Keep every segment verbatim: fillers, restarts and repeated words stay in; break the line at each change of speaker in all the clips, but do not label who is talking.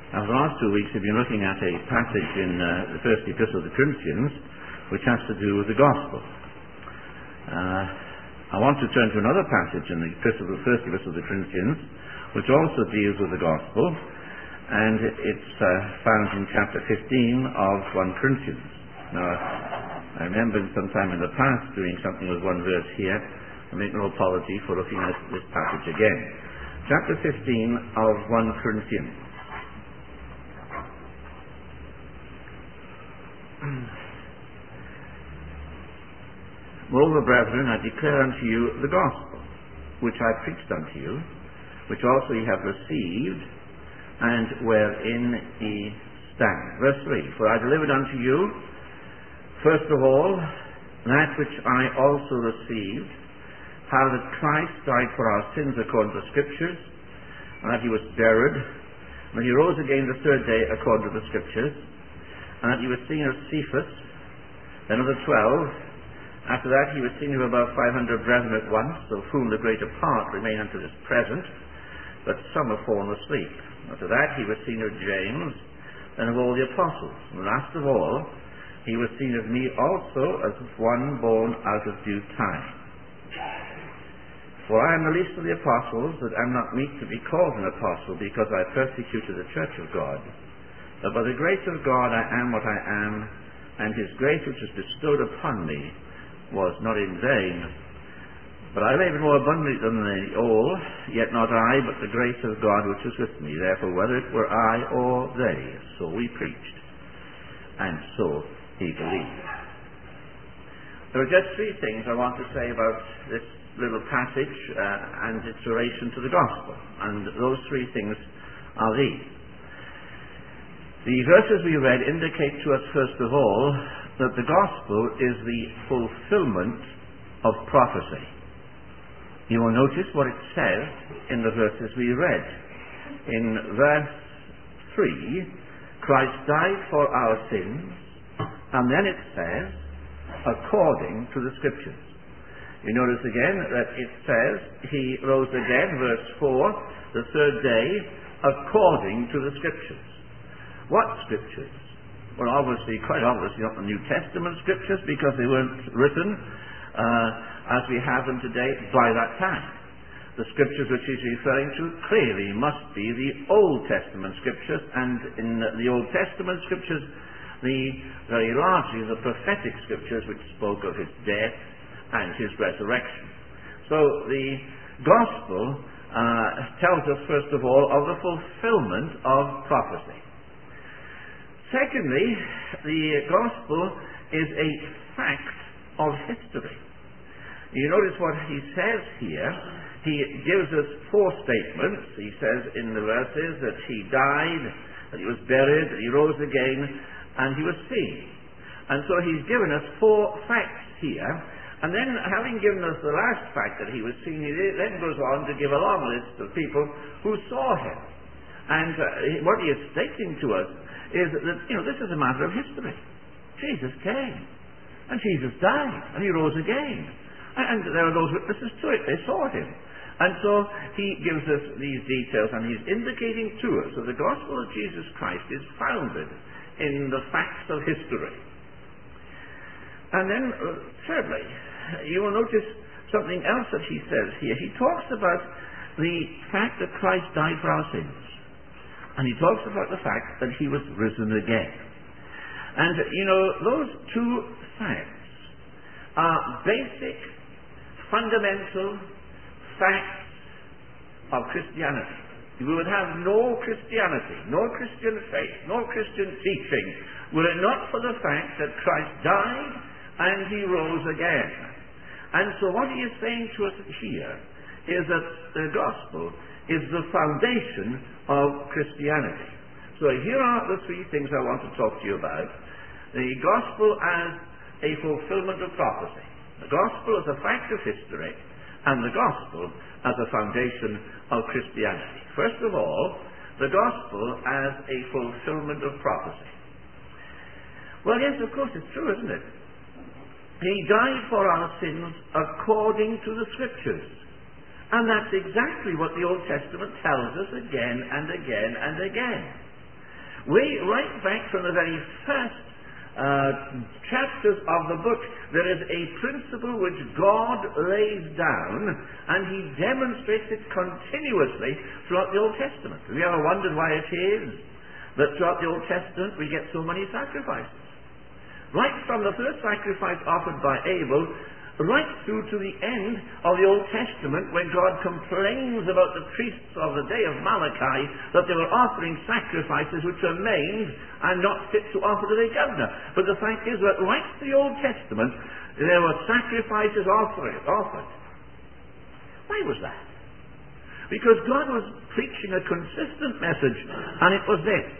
Now, the last two weeks we've been looking at a passage in uh, the first epistle of the Corinthians which has to do with the gospel. Uh, I want to turn to another passage in the, epistle, the first epistle of the Corinthians which also deals with the gospel, and it's uh, found in chapter fifteen of First Corinthians. Now, I remember sometime in the past doing something with one verse here. I make no apology for looking at this passage again. Chapter fifteen of First Corinthians. Moreover, brethren, I declare unto you the gospel, which I preached unto you, which also ye have received, and wherein ye stand. Verse three, for I delivered unto you, first of all, that which I also received, how that Christ died for our sins according to the Scriptures, and that he was buried, and that he rose again the third day according to the Scriptures, and that he was seen of Cephas, then of the twelve. After that he was seen of about five hundred brethren at once, of whom the greater part remain unto this present, but some have fallen asleep. After that he was seen of James, then of all the apostles. And last of all, he was seen of me also, as of one born out of due time. For I am the least of the apostles, that am not meet to be called an apostle, because I persecuted the church of God. But by the grace of God I am what I am, and his grace which is bestowed upon me was not in vain. But I laboured more abundantly than they all, yet not I, but the grace of God which was with me. Therefore, whether it were I or they, so we preached, and so he believed. There are just three things I want to say about this little passage uh, and its relation to the gospel, and those three things are these. The verses we read indicate to us, first of all, that the gospel is the fulfillment of prophecy. You will notice what it says in the verses we read. In verse three, Christ died for our sins, and then it says, according to the Scriptures. You notice again that it says, he rose again, verse four, the third day, according to the Scriptures. What Scriptures? Well, obviously, quite obviously not the New Testament Scriptures, because they weren't written uh, as we have them today by that time. The Scriptures which he's referring to clearly must be the Old Testament Scriptures, and in the Old Testament Scriptures, the very largely the prophetic Scriptures which spoke of his death and his resurrection. So the Gospel uh, tells us, first of all, of the fulfillment of prophecy. Secondly, the gospel is a fact of history. You notice what he says here. He gives us four statements. He says in the verses that he died, that he was buried, that he rose again, and he was seen. And so he's given us four facts here. And then, having given us the last fact that he was seen, he then goes on to give a long list of people who saw him. And uh, what he is stating to us is that, you know, this is a matter of history. Jesus came, and Jesus died, and he rose again. And, and there are those witnesses to it. They saw him. And so he gives us these details, and he's indicating to us that the gospel of Jesus Christ is founded in the facts of history. And then, uh, thirdly, you will notice something else that he says here. He talks about the fact that Christ died for our sins. And he talks about the fact that he was risen again. And, you know, those two facts are basic, fundamental facts of Christianity. We would have no Christianity, no Christian faith, no Christian teaching, were it not for the fact that Christ died and he rose again. And so what he is saying to us here is that the gospel is the foundation of Christianity. So here are the three things I want to talk to you about. The gospel as a fulfillment of prophecy. The gospel as a fact of history, and the gospel as a foundation of Christianity. First of all, the gospel as a fulfillment of prophecy. Well, yes, of course, it's true, isn't it? He died for our sins according to the Scriptures. And that's exactly what the Old Testament tells us again and again and again. Way right back from the very first uh, chapters of the book, there is a principle which God lays down, and he demonstrates it continuously throughout the Old Testament. Have you ever wondered why it is that throughout the Old Testament we get so many sacrifices? Right from the first sacrifice offered by Abel, right through to the end of the Old Testament, when God complains about the priests of the day of Malachi, that they were offering sacrifices which were maimed and not fit to offer to the governor. But the fact is that right through the Old Testament, there were sacrifices offered. offered. Why was that? Because God was preaching a consistent message, and it was this: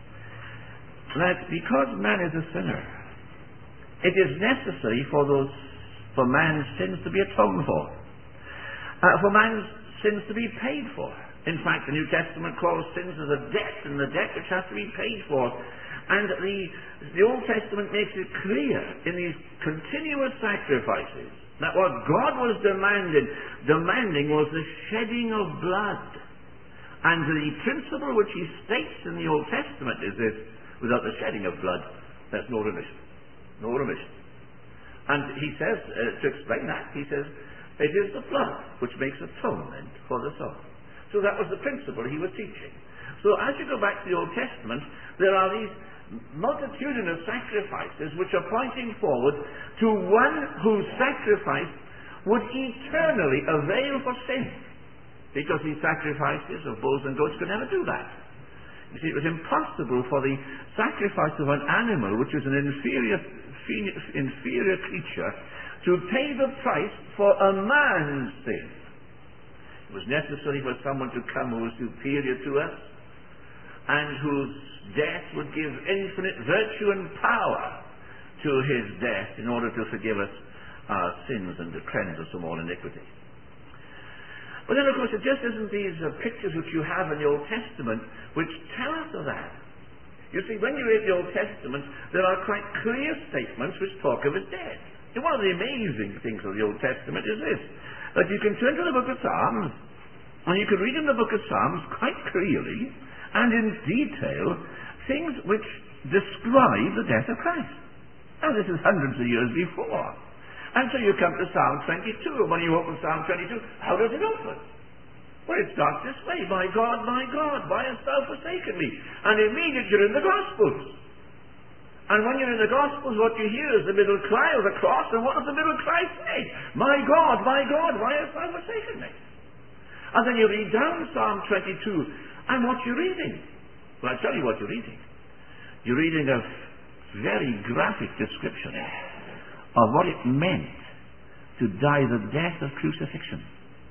that because man is a sinner, it is necessary for those for man's sins to be atoned for, uh, for man's sins to be paid for. In fact, the New Testament calls sins as a debt, and the debt which has to be paid for. And the, the Old Testament makes it clear in these continuous sacrifices that what God was demanding, demanding was the shedding of blood. And the principle which he states in the Old Testament is this: without the shedding of blood, there's no remission. No remission. And he says, uh, to explain that, he says, it is the blood which makes atonement for the soul. So that was the principle he was teaching. So as you go back to the Old Testament, there are these multitudinous sacrifices which are pointing forward to one whose sacrifice would eternally avail for sin. Because these sacrifices of bulls and goats could never do that. You see, it was impossible for the sacrifice of an animal, which is an inferior inferior creature, to pay the price for a man's sin. It was necessary for someone to come who was superior to us, and whose death would give infinite virtue and power to his death in order to forgive us our sins and to cleanse us from all iniquity. But then, of course, it just isn't these uh, pictures which you have in the Old Testament which tell us of that. You see, when you read the Old Testament, there are quite clear statements which talk of his death. And one of the amazing things of the Old Testament is this: that you can turn to the book of Psalms, and you can read in the book of Psalms quite clearly and in detail things which describe the death of Christ. Now, this is hundreds of years before. And so you come to Psalm twenty-two, and when you open Psalm twenty-two, how does it open? Well, it starts this way: my God, my God, why hast thou forsaken me? And immediately you're in the Gospels. And when you're in the Gospels, what you hear is the middle cry of the cross, and what does the middle cry say? My God, my God, why hast thou forsaken me? And then you read down Psalm twenty-two, and what you're reading? Well, I'll tell you what you're reading. You're reading a very graphic description of what it meant to die the death of crucifixion.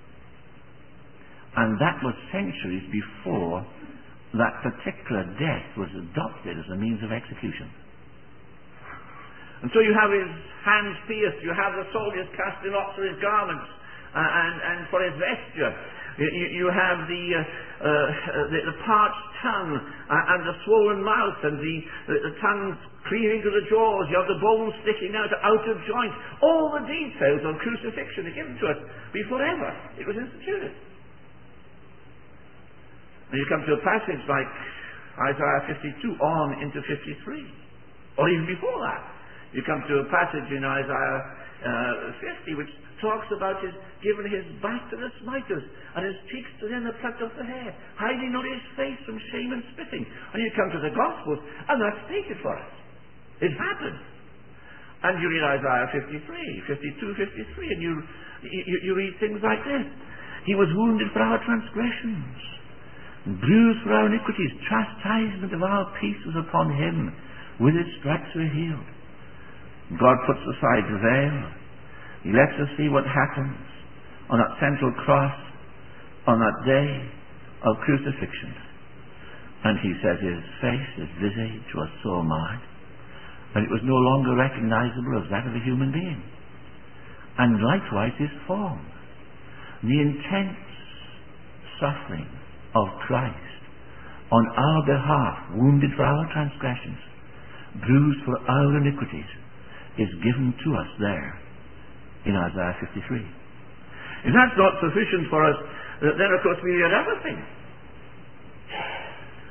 And that was centuries before that particular death was adopted as a means of execution. And so you have his hands pierced, you have the soldiers casting lots for his garments uh, and, and for his vesture. You, you have the, uh, uh, the, the parched tongue uh, and the swollen mouth and the, the, the tongue cleaving to the jaws. You have the bones sticking out, out of joint. All the details of crucifixion are given to us before ever it was instituted. And you come to a passage like Isaiah fifty-two on into fifty-three, or even before that. You come to a passage in Isaiah uh, fifty which talks about his giving his back to the smiters and his cheeks to them that plucked off the hair, hiding not his face from shame and spitting. And you come to the Gospels, and that's stated for us. It happened. And you read Isaiah fifty-three, fifty-two, fifty-three, and you, you, you read things like this: he was wounded for our transgressions, bruised for our iniquities, chastisement of our peace was upon him, with his stripes we're healed. God puts aside the veil. He lets us see what happens on that central cross, on that day of crucifixion. And he says his face, his visage was so marred, and it was no longer recognizable as that of a human being. And likewise his form. The intense suffering of Christ on our behalf, wounded for our transgressions, bruised for our iniquities, is given to us there in Isaiah fifty-three. If that's not sufficient for us, then of course we read other things.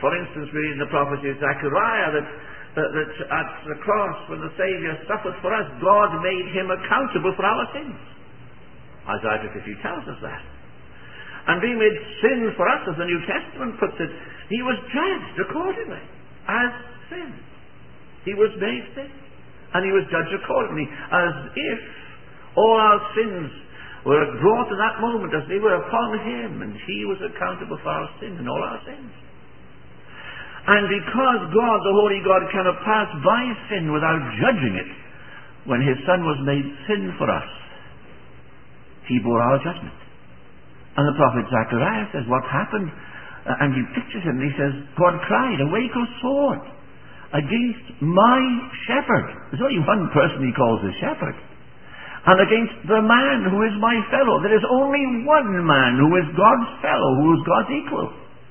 For instance, we read in the prophecy of Zechariah that, that, that at the cross, when the Saviour suffered for us, God made him accountable for our sins. Isaiah fifty-three tells us that. And being made sin for us, as the New Testament puts it, he was judged accordingly as sin. He was made sin, and he was judged accordingly, as if all our sins were brought to that moment as they were upon him, and he was accountable for our sin and all our sins. And because God, the Holy God, cannot pass by sin without judging it, when his Son was made sin for us, he bore our judgment. And the prophet Zechariah says what happened, uh, and he pictures him, and he says, God cried, awake, O sword, against my shepherd. There's only one person he calls a shepherd. And against the man who is my fellow. There is only one man who is God's fellow, who is God's equal.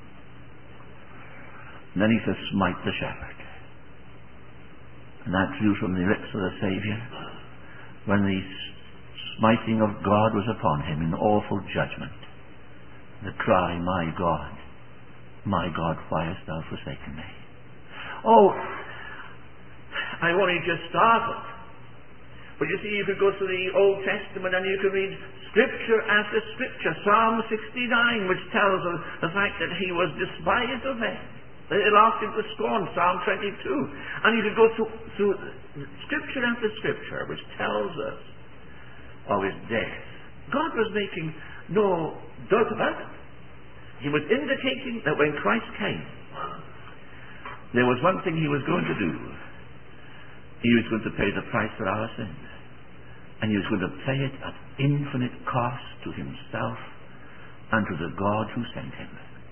And then he says, smite the shepherd. And that drew from the lips of the Saviour when the smiting of God was upon him in awful judgment. The cry, my God, my God, why hast thou forsaken me? Oh, I've only just started. But you see, you could go to the Old Testament and you could read scripture after scripture. Psalm sixty-nine, which tells us the fact that he was despised of men. They laughed him to scorn, Psalm twenty-two. And you could go through, through scripture after scripture, which tells us of his death. God was making no doubt about it. He was indicating that when Christ came, there was one thing he was going to do. He was going to pay the price for our sins. And he was going to pay it at infinite cost to himself and to the God who sent him.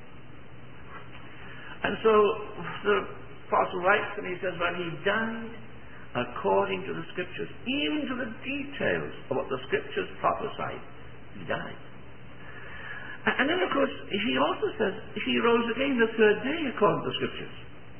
And so the apostle writes and he says, well, he died according to the scriptures, even to the details of what the scriptures prophesied. He died. And then, of course, he also says he rose again the third day according to the scriptures.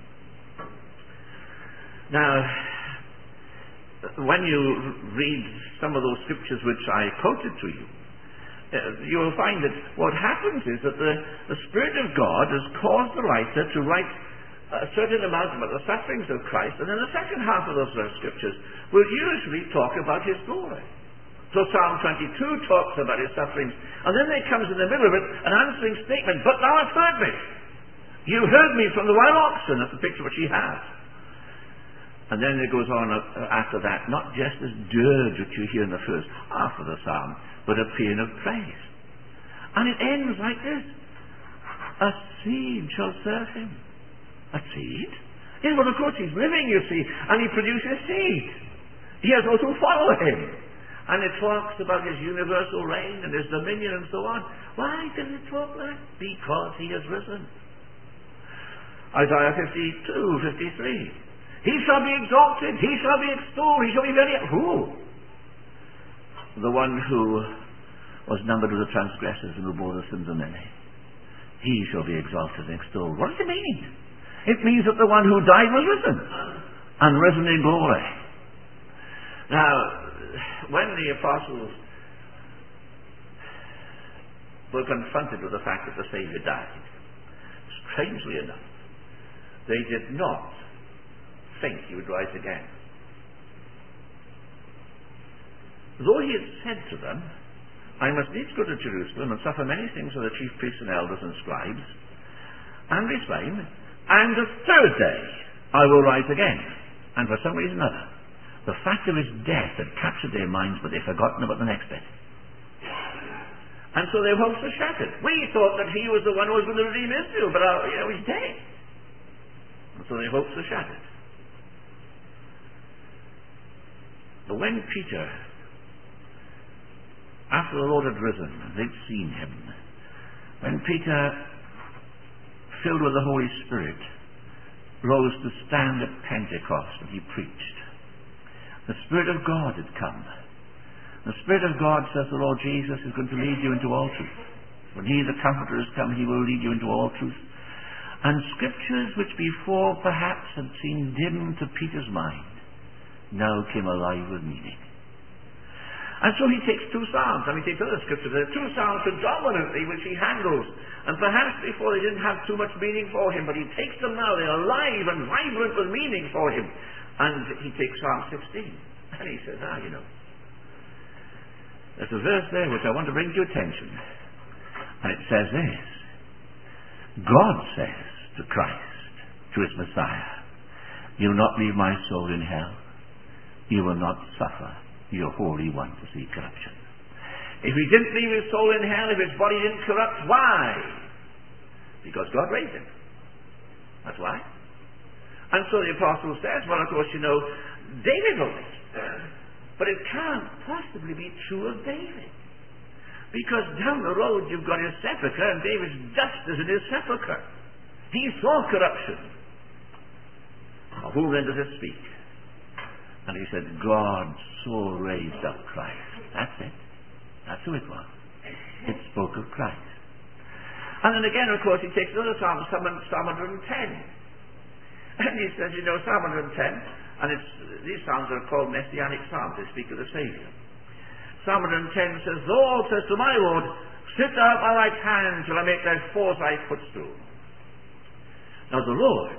Now, when you read some of those scriptures which I quoted to you, uh, you will find that what happens is that the, the Spirit of God has caused the writer to write a certain amount about the sufferings of Christ, and then the second half of those scriptures will usually talk about his glory. So Psalm twenty-two talks about his sufferings, and then there comes in the middle of it an answering statement, but thou hast heard me. You heard me from the wild oxen. That's the picture which he has. And then it goes on after that, not just as dirge which you hear in the first half of the psalm, but a paean of praise. And it ends like this. A seed shall serve him. A seed? Yes, well, of course he's living, you see, and he produces seed. He has those who follow him. And it talks about his universal reign and his dominion and so on. Why does it talk like that? Because he has risen. Isaiah fifty-two, fifty-three. He shall be exalted, he shall be extolled, he shall be very... Who? The one who was numbered with the transgressors and who bore the sins of many. He shall be exalted and extolled. What does it mean? It means that the one who died was risen, and risen in glory. Now, when the apostles were confronted with the fact that the Saviour died, strangely enough, they did not think he would rise again. Though he had said to them, I must needs go to Jerusalem and suffer many things of the chief priests and elders and scribes, and be slain, and the third day I will rise again. And for some reason or other, the fact of his death had captured their minds, but they'd forgotten about the next bit. And so their hopes were shattered. We thought that he was the one who was going to redeem Israel, but uh, you know, he's dead. And so their hopes were shattered. But when Peter, after the Lord had risen, they'd seen him, when Peter, filled with the Holy Spirit, rose to stand at Pentecost and he preached, the Spirit of God had come. The Spirit of God, says the Lord Jesus, is going to lead you into all truth. When he, the Comforter, has come, he will lead you into all truth. And scriptures which before perhaps had seemed dim to Peter's mind now came alive with meaning. And so he takes two psalms, and he takes other scriptures. There are two psalms predominantly which he handles. And perhaps before they didn't have too much meaning for him, but he takes them now. They're alive and vibrant with meaning for him. And he takes Psalm sixteen. And he says, ah, you know, there's a verse there which I want to bring to your attention. And it says this. God says to Christ, to his Messiah, you will not leave my soul in hell. You will not suffer your Holy One to see corruption. If he didn't leave his soul in hell, if his body didn't corrupt, why? Because God raised him. That's why. And so the apostle says, well, of course, you know, David wrote it. But it can't possibly be true of David. Because down the road you've got his sepulchre, and David's dust is in his sepulchre. He saw corruption. Of whom then does it speak? And he said, God so raised up Christ. That's it. That's who it was. It spoke of Christ. And then again, of course, he takes another psalm, Psalm one hundred ten. And he says, you know, Psalm one hundred ten, and it's, these psalms are called Messianic psalms. They speak of the Saviour. Psalm one hundred ten says, the Lord says to my Lord, sit thou at my right hand till I make thy foes thy footstool. Now the Lord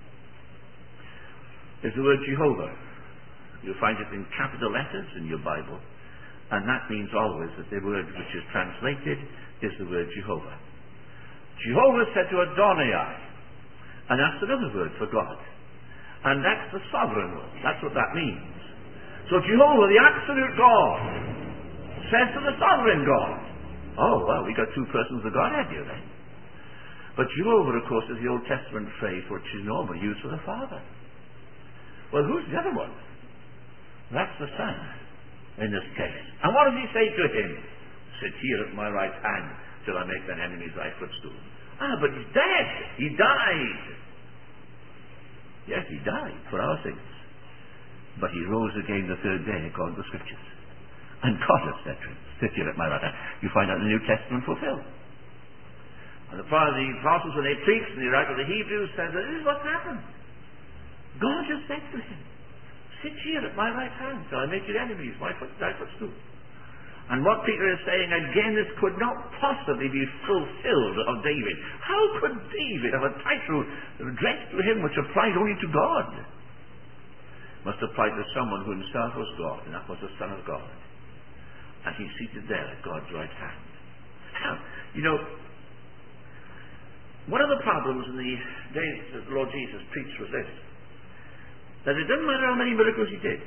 is the word Jehovah. You'll find it in capital letters in your Bible, and that means always that the word which is translated is the word Jehovah. Jehovah said to Adonai, and that's another word for God, and that's the sovereign one. That's what that means. So Jehovah, the absolute God, says to the sovereign God. Oh, well, we got two persons of Godhead here then. But Jehovah, of course, is the Old Testament phrase which is normally used for the Father. Well, who's the other one? That's the Son, in this case. And what does he say to him? Sit here at my right hand till I make thine enemies thy footstool. Ah, but he's dead. He died. Yes, he died for our sins. But he rose again the third day, according to the Scriptures. And God has said to him, sit here at my right hand. You find that in the New Testament fulfilled. And the part of the apostles, when they preached, and they write to the Hebrews, said that this is what's happened. God has said to him, sit here at my right hand till I make your enemies my foot, thy footstool. And what Peter is saying, again, this could not possibly be fulfilled of David. How could David have a title addressed to him which applied only to God? Must apply to someone who himself was God, and that was the Son of God. And he's seated there at God's right hand. Now, you know, one of the problems in the days that the Lord Jesus preached was this, that it didn't matter how many miracles he did.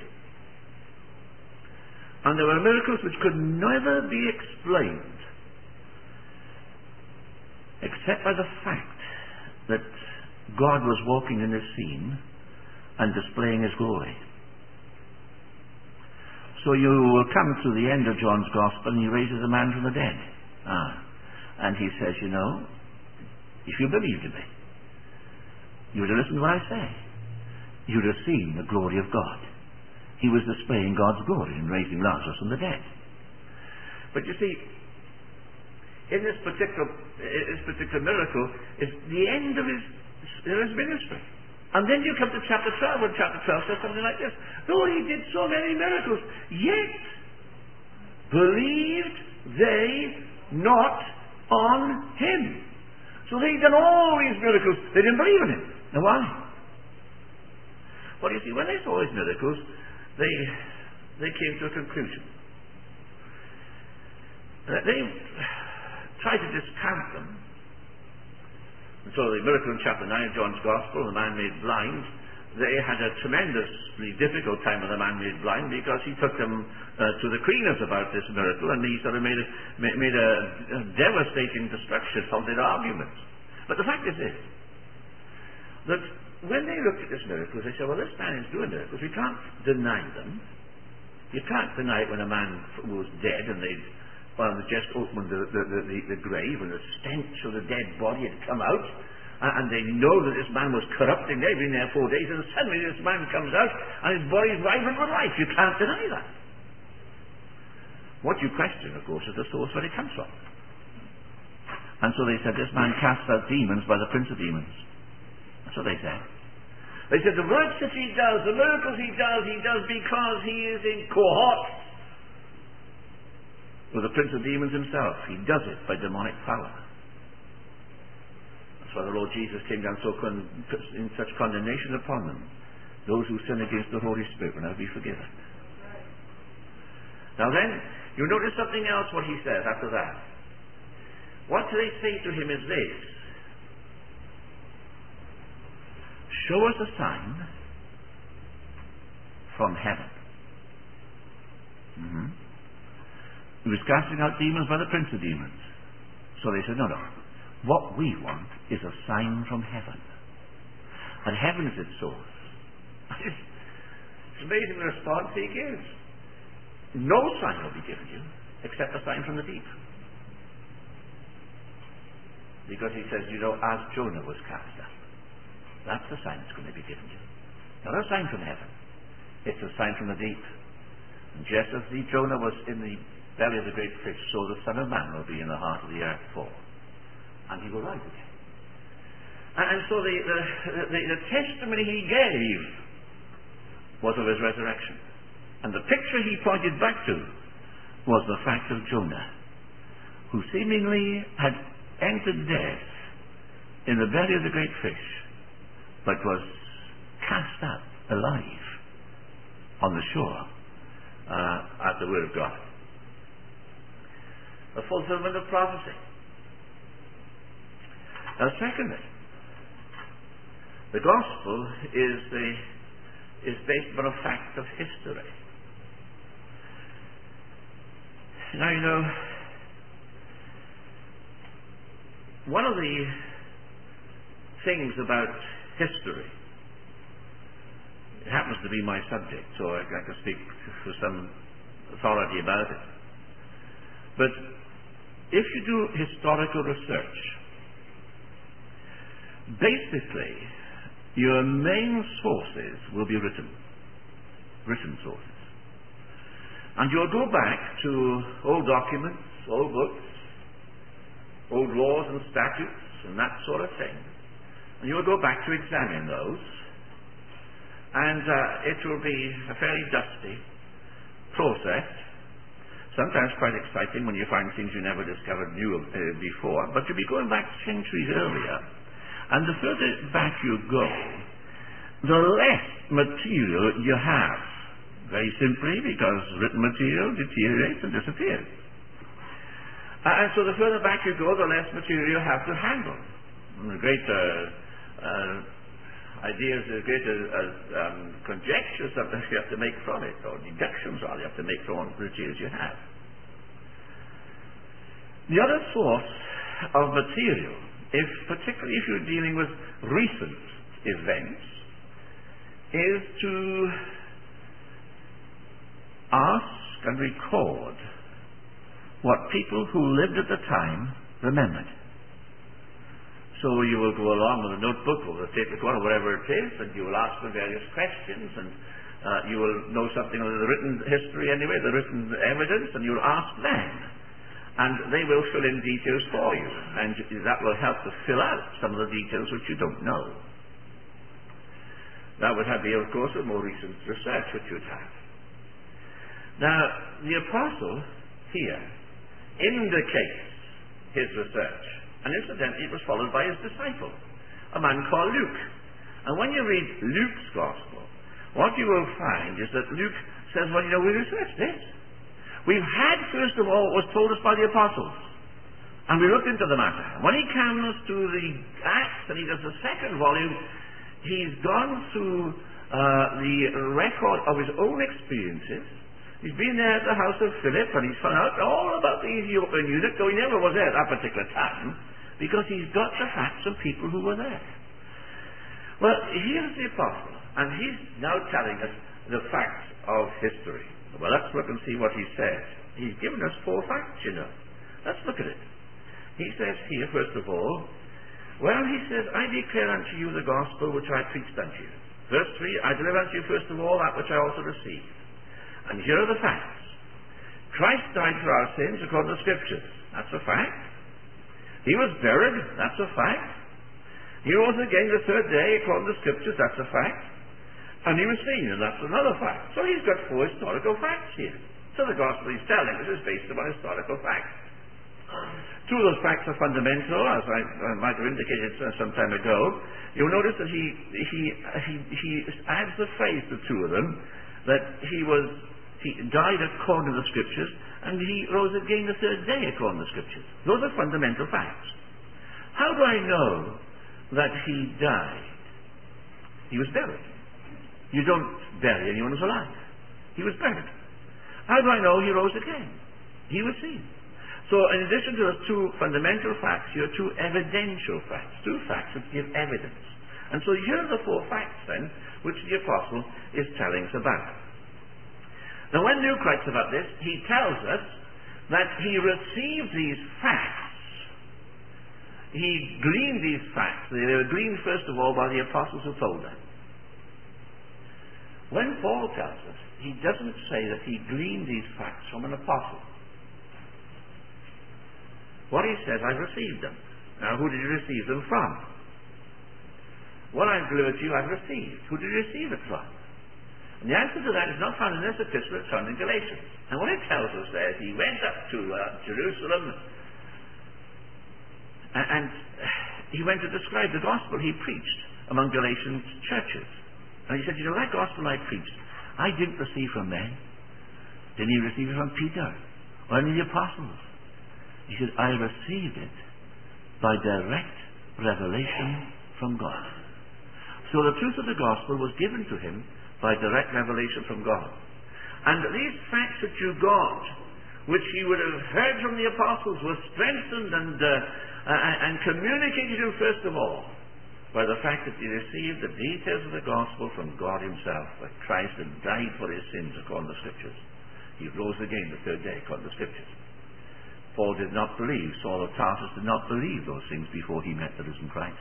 And there were miracles which could never be explained except by the fact that God was walking in the scene and displaying his glory. So you will come to the end of John's Gospel and he raises a man from the dead. Ah. And he says, you know, if you believed in me, you would have listened to what I say. You would have seen the glory of God. He was displaying God's glory in raising Lazarus from the dead. But you see, in this particular, this particular miracle is the end of his, his ministry. And then you come to chapter twelve, and chapter twelve says something like this. Though he did so many miracles, yet believed they not on him. So they'd done all these miracles, they didn't believe in him. Now why? Well, you see, when they saw his miracles, they they came to a conclusion. Uh, they tried to discount them. And so the miracle in chapter nine of John's Gospel, the man made blind, they had a tremendously difficult time with the man made blind because he took them uh, to the cleaners about this miracle, and he sort of made a, made a, a devastating destruction of their arguments. But the fact is this, that when they looked at this miracle, they said, well, this man is doing miracles. We can't deny them. You can't deny it when a man was dead and they'd well, they just opened the, the, the, the grave and the stench of the dead body had come out, and they know that this man was corrupting. They've been there four days, and suddenly this man comes out and his body's vibrant with life. You can't deny that. What you question, of course, is the source where it comes from. And so they said, this man casts out demons by the prince of demons. That's what they said. They said the works that he does, the miracles he does, he does because he is in cohorts with the prince of demons himself. He does it by demonic power. That's why the Lord Jesus came down so con- in such condemnation upon them. Those who sin against the Holy Spirit will now be forgiven. Now then, you notice something else what he says after that. What they say to him is this: show us a sign from heaven. Mm-hmm. He was casting out demons by the prince of demons. So they said, no, no. What we want is a sign from heaven. And heaven is its source. It's amazing the response he gives. No sign will be given you except a sign from the deep. Because he says, you know, as Jonah was cast out. That's the sign that's going to be given you. Not a sign from heaven. It's a sign from the deep. And just as the Jonah was in the belly of the great fish, so the Son of Man will be in the heart of the earth for. And he will rise again. And, and so the, the, the, the testimony he gave was of his resurrection. And the picture he pointed back to was the fact of Jonah, who seemingly had entered death in the belly of the great fish, but was cast out alive on the shore uh, at the word of God. The fulfillment of prophecy. Now, secondly, the gospel is the is based on a fact of history. Now, you know, one of the things about history, it happens to be my subject, so I, I can speak with some authority about it. But if you do historical research, basically your main sources will be written, written sources. And you'll go back to old documents, old books, old laws and statutes and that sort of thing. And you'll go back to examine those. And uh, it will be a fairly dusty process. Sometimes quite exciting when you find things you never discovered new uh, before. But you'll be going back centuries earlier. And the further back you go, the less material you have. Very simply because written material deteriorates and disappears. Uh, and so the further back you go, the less material you have to handle. And the greater uh, ideas, the greater uh, um, conjectures that you have to make from it, or deductions rather you have to make from the materials you have. The other source of material, if particularly if you're dealing with recent events, is to ask and record what people who lived at the time remembered. So you will go along with a notebook or a tape recorder, whatever it is, and you will ask them various questions, and uh, you will know something of the written history anyway, the written evidence, and you will ask them. And they will fill in details for you, and that will help to fill out some of the details which you don't know. That would have been, of course, a more recent research which you'd have. Now, the apostle here indicates his research, and incidentally it was followed by his disciple, a man called Luke. And when you read Luke's gospel, what you will find is that Luke says, well, you know, we researched this. We've had, first of all, what was told us by the apostles, and we looked into the matter. When he comes to the Acts and he does the second volume, he's gone through uh, the record of his own experiences. He's been there at the house of Philip, and he's found out all about the Ethiopian eunuch, though he never was there at that particular time, because he's got the facts of people who were there. Well, here's the apostle, and he's now telling us the facts of history. Well, let's look and see what he says. He's given us four facts, you know. Let's look at it. He says here, first of all, well, he says, I declare unto you the gospel which I preached unto you. Verse three, I deliver unto you first of all that which I also received. And here are the facts. Christ died for our sins according to the Scriptures. That's a fact. He was buried. That's a fact. He rose again the third day according to the Scriptures. That's a fact. And he was seen, and that's another fact. So he's got four historical facts here. So the gospel he's telling us is based upon historical facts. Two of those facts are fundamental, as I, I might have indicated some time ago. You'll notice that he, he, he, he adds the phrase to two of them, that he was he died according to the Scriptures, and he rose again the third day according to the Scriptures. Those are fundamental facts. How do I know that he died? He was buried. You don't bury anyone who's alive. He was buried. How do I know he rose again? He was seen. So in addition to those two fundamental facts, you have two evidential facts, two facts that give evidence. And so here are the four facts then, which the apostle is telling us about. Now when Luke writes about this, he tells us that he received these facts. He gleaned these facts. They were gleaned first of all by the apostles who told them. When Paul tells us, he doesn't say that he gleaned these facts from an apostle. What he says, I've received them. Now, who did you receive them from? What I've delivered to you, I've received. Who did you receive it from? And the answer to that is not found in this epistle, it's found in Galatians. And what it tells us there is he went up to uh, Jerusalem and, and he went to describe the gospel he preached among Galatian churches. And he said, you know, that gospel I preached, I didn't receive from men. Didn't he receive it from Peter or any of the apostles? He said, I received it by direct revelation from God. So the truth of the gospel was given to him by direct revelation from God. And these facts that you got, which you would have heard from the apostles, were strengthened and, uh, uh, and communicated to you first of all by the fact that he received the details of the gospel from God himself, that Christ had died for his sins according to the Scriptures. He rose again the third day according to the Scriptures. Paul did not believe, Saul of Tarsus did not believe those things before he met the risen Christ.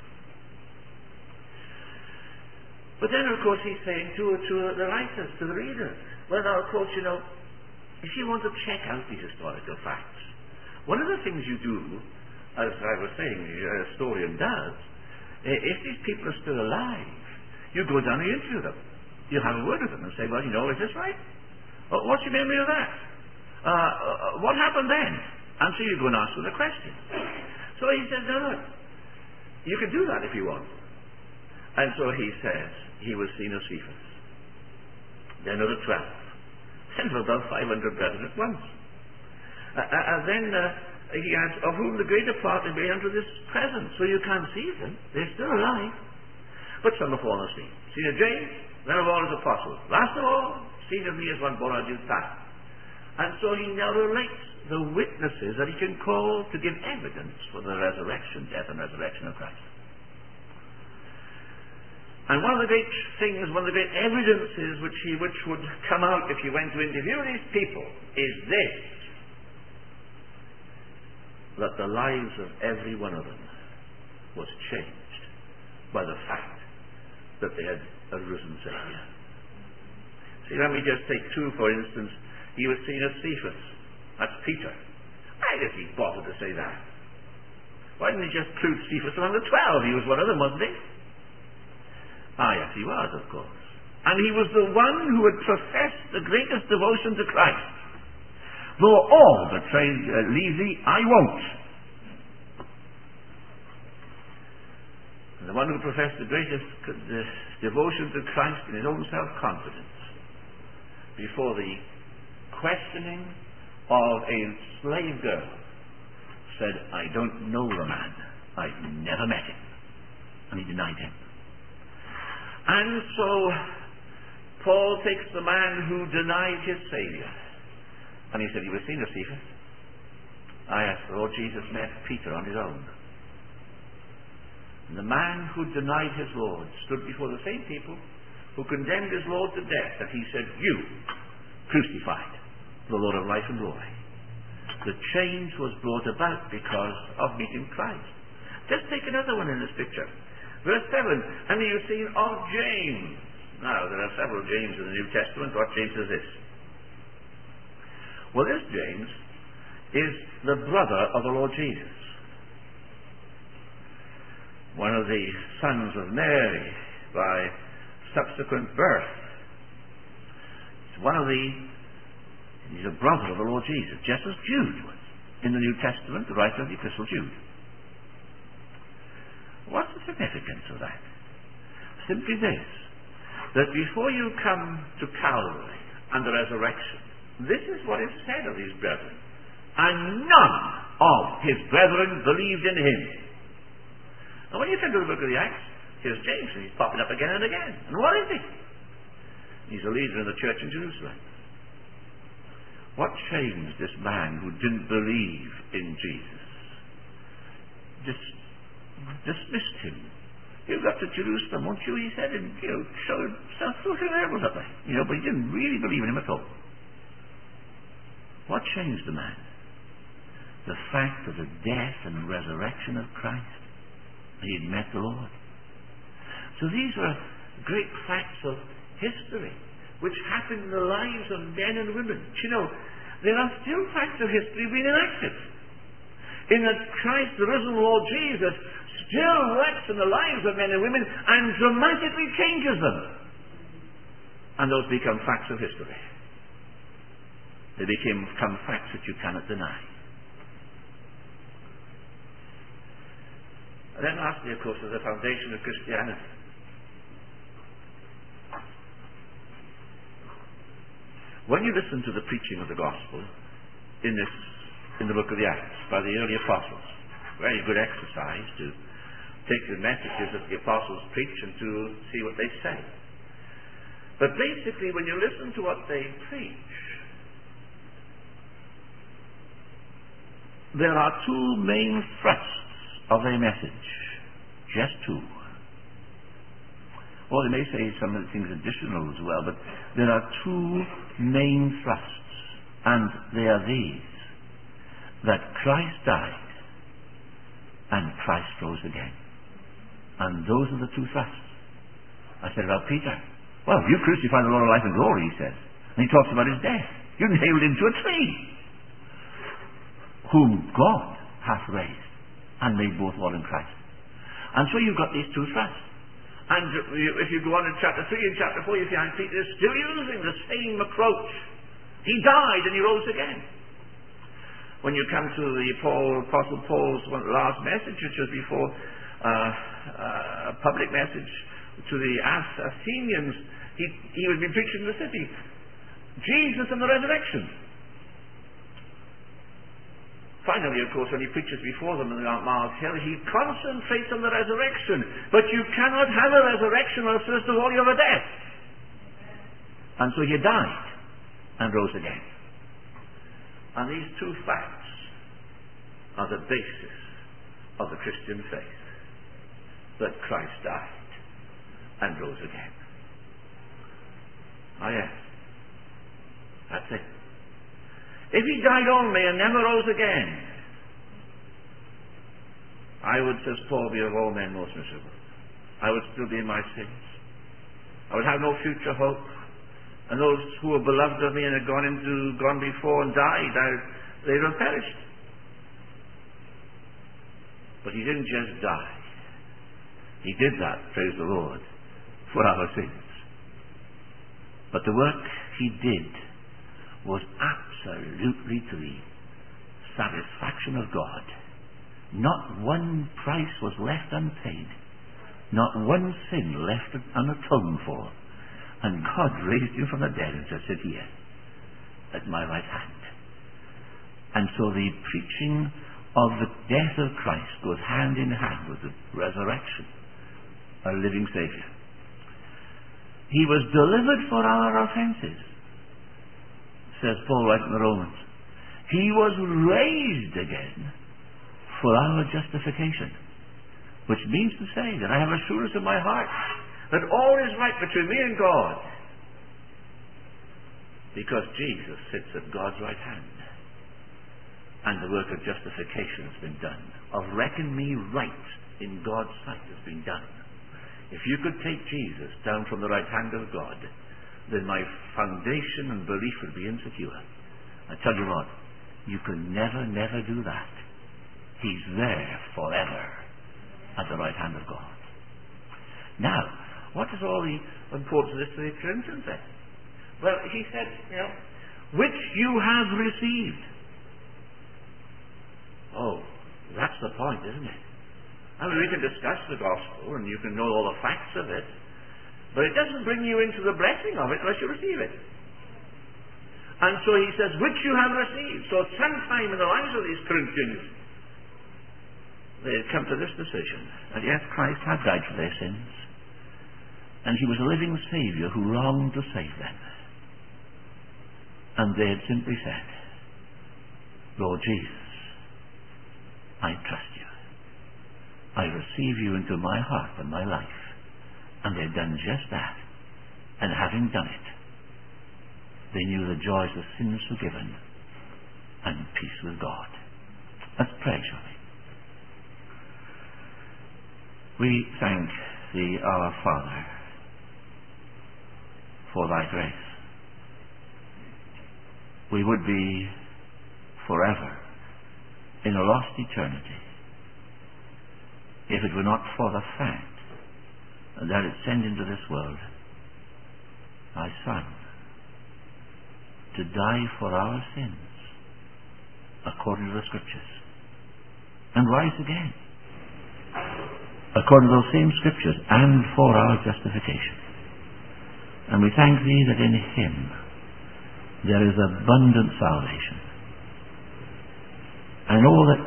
But then, of course, he's saying to, to the writers, to the readers, well, now, of course, you know, if you want to check out these historical facts, one of the things you do, as I was saying, a historian does, if these people are still alive, you go down and you interview them. You have a word with them and say, well, you know, is this right? Well, what's your memory of that? Uh, uh, what happened then? And so you go and ask them the question. So he said, no, no, you can do that if you want. And so he says, he was seen of Cephas. Then of the twelve. Then of about five hundred brethren at once. Uh, uh, and then uh, he adds, of whom the greater part remain unto this present. So you can't see them. They're still alive. But some have fallen asleep. Seen of James, then of all his apostles. Last of all, seen of me as one born on due time. And so he now relates the witnesses that he can call to give evidence for the resurrection, death and resurrection of Christ. And one of the great things, one of the great evidences which he which would come out if you went to interview these people is this, that the lives of every one of them was changed by the fact that they had a risen Savior. See, let me just take two, for instance. He was seen as Cephas. That's Peter. Why did he bother to say that? Why didn't he just include Cephas among the twelve? He was one of them, wasn't he? Ah, yes, he was, of course. And he was the one who had professed the greatest devotion to Christ. Though all betrayed uh, leave thee, I won't. And the one who professed the greatest uh, devotion to Christ in his own self-confidence before the questioning of a slave girl said, I don't know the man. I've never met him. And he denied him. And so Paul takes the man who denied his Savior, and he said he was seen of Cephas. I asked the Lord Jesus met Peter on his own. And the man who denied his Lord stood before the same people who condemned his Lord to death, and he said, you crucified the Lord of life and glory. The change was brought about because of meeting Christ. Just take another one in this picture. Verse seven, and you've seen of James. Now, there are several James in the New Testament. What James is this? Well, this James is the brother of the Lord Jesus. One of the sons of Mary by subsequent birth. It's one of the He's a brother of the Lord Jesus, just as Jude was. In the New Testament, the writer of the Epistle Jude. What's the significance of that? Simply this, that before you come to Calvary and the resurrection, this is what is said of his brethren. And none of his brethren believed in him. And when you come to the book of the Acts, here's James, and he's popping up again and again. And what is he? He's a leader in the church in Jerusalem. What changed this man who didn't believe in Jesus? Dis- dismissed him. You got to Jerusalem, won't you? He said, and you know, showed some social miracles up there. You know, but he didn't really believe in him at all. What changed the man? The fact of the death and resurrection of Christ. He had met the Lord. So these are great facts of history which happened in the lives of men and women. You know, there are still facts of history being enacted. In that Christ, the risen Lord Jesus, still works in the lives of men and women and dramatically changes them. And those become facts of history. They became, become facts that you cannot deny. And then lastly, of course, is the foundation of Christianity. When you listen to the preaching of the gospel in this, in the book of the Acts by the early apostles, very good exercise to take the messages that the apostles preach and to see what they say. But basically, when you listen to what they preach, there are two main thrusts of their message. Just two. Or they may say some of the things additional as well, but there are two main thrusts, and they are these: that Christ died and Christ rose again. And those are the two thrusts. I said about Peter, well, you crucified the Lord of life and glory, he says. And he talks about his death. You nailed him to a tree, whom God hath raised and made both one in Christ. And so you've got these two thrusts. And if you go on in chapter three and chapter four, you find Peter is still using the same approach. He died and he rose again. When you come to the Paul, Apostle Paul's last message, which was before uh, uh, a public message to the Athenians, he, he would be preaching in the city. Jesus and the resurrection. Finally, of course, when he preaches before them on Mars Hill, he concentrates on the resurrection. But you cannot have a resurrection unless first of all you have a death. And so he died and rose again. And these two facts are the basis of the Christian faith. That Christ died and rose again. Oh yes. That's it. If he died only and never rose again, I would, says Paul, be of all men most miserable. I would still be in my sins. I would have no future hope. And those who were beloved of me and had gone into, gone before and died, I, they would have perished. But he didn't just die. He did that, praise the Lord, for our sins. But the work he did was absolutely to the satisfaction of God. Not one price was left unpaid. Not one sin left unatoned for. And God raised him from the dead and said, sit here at my right hand. And so the preaching of the death of Christ goes hand in hand with the resurrection, a living Savior. He was delivered for our offenses, says Paul right in the Romans. He was raised again for our justification, which means to say that I have assurance in my heart that all is right between me and God, because Jesus sits at God's right hand and the work of justification has been done, of reckon me right in God's sight has been done. If you could take Jesus down from the right hand of God, then my foundation and belief would be insecure. I tell you what, you can never, never do that. He's there forever at the right hand of God. Now, what is all the importance of this to the Corinthians then? Well, he said, you know, which you have received. Oh, that's the point, isn't it? I mean, we can discuss the gospel and you can know all the facts of it, but it doesn't bring you into the blessing of it unless you receive it. And so he says, which you have received. So at some time in the lives of these Corinthians, they had come to this decision that yes, Christ had died for their sins, and he was a living Saviour who longed to save them. And they had simply said, Lord Jesus, I trust you. I receive you into my heart and my life. And they'd done just that. And having done it, they knew the joys of sins forgiven and peace with God. Let's pray, shall we? We thank thee, our Father, for thy grace. We would be forever in a lost eternity if it were not for the fact that it sent into this world thy Son to die for our sins according to the Scriptures and rise again according to those same Scriptures and for our justification. And we thank thee that in him there is abundant salvation. And all that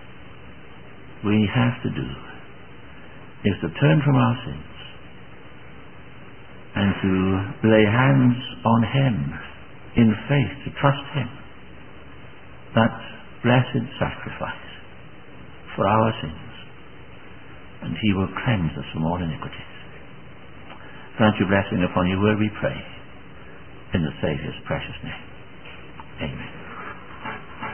we have to do is to turn from our sins and to lay hands on him in faith, to trust him, that blessed sacrifice for our sins, and he will cleanse us from all iniquities. Grant your blessing upon your word, we pray, in the Saviour's precious name. Amen.